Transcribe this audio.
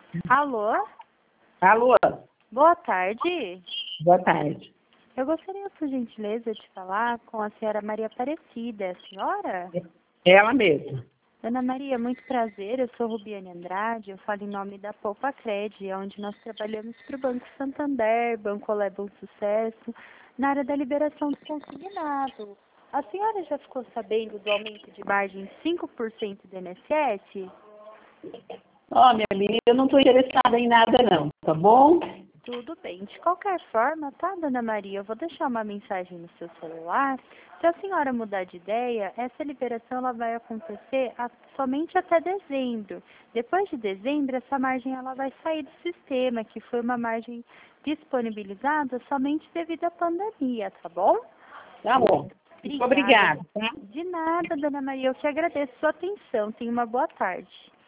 Alô? Alô, Boa tarde. boa tarde. Eu gostaria, por gentileza, de falar com a senhora Maria Aparecida. É a senhora? Ela mesma. Dona Maria, muito prazer. Eu sou Rubiane Andrade. Eu falo em nome da Poupa Cred, onde nós trabalhamos para o Banco Santander, Banco Olé Bom Sucesso, na área da liberação do consignado. A senhora já ficou sabendo do aumento de margem de 5% do INSS? Ó, minha amiga, eu não estou interessada em nada não, tá bom? Tudo bem. De qualquer forma, tá, Dona Maria? Eu vou deixar uma mensagem no seu celular. Se a senhora mudar de ideia, essa liberação ela vai acontecer somente até dezembro. Depois de dezembro, essa margem ela vai sair do sistema, que foi uma margem disponibilizada somente devido à pandemia, tá bom? Tá bom. Muito obrigada, tá? De nada, Dona Maria. Eu que agradeço a sua atenção. Tenha uma boa tarde.